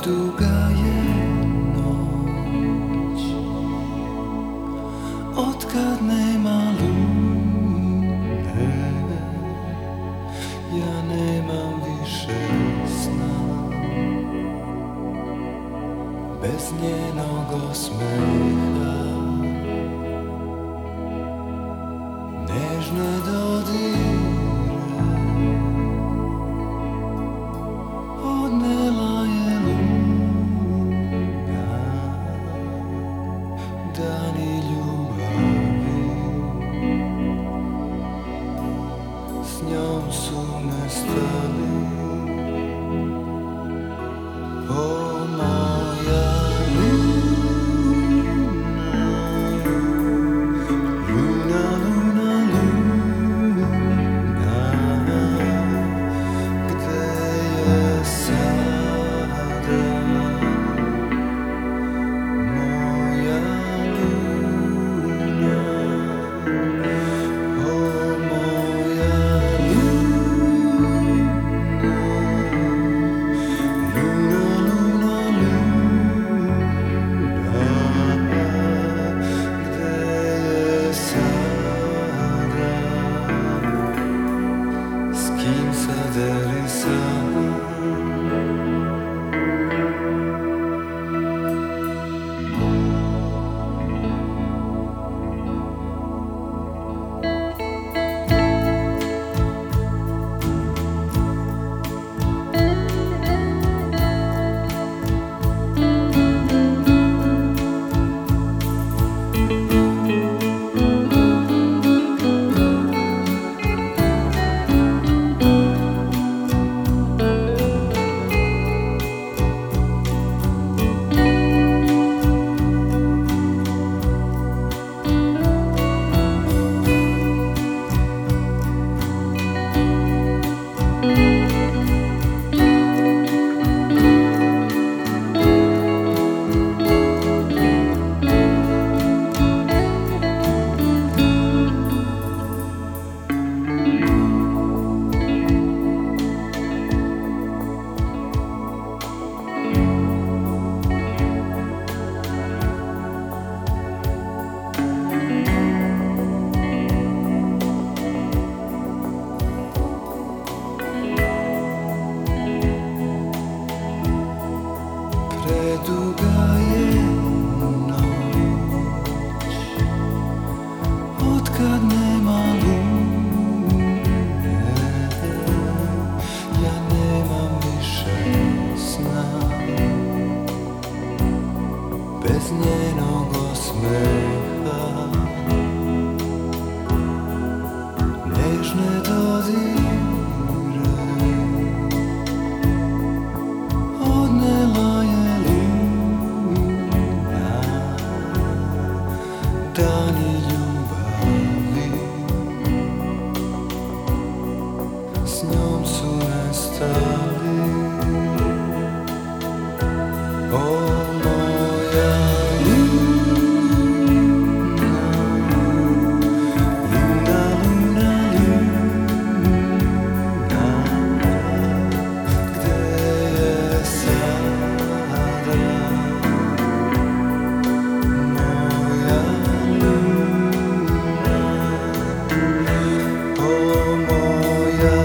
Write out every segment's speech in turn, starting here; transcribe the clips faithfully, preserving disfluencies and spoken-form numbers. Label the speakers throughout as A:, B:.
A: Preduga je noć, otkad nema lune, ja nemam više sna. Bez njenog osmeha, nežne dodire, odnela je luna, dani ljubavi, s njom su nestali. O moja preduga je noć, otkad nema lune, ja nemam više sna. Bez njenog osmeha, nežne dodire, odnela je luna, dani ljubavi, s njom su nestali. O moja luna, luna, luna, luna, gde je sada moja luna? O moja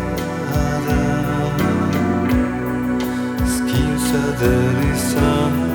A: There is some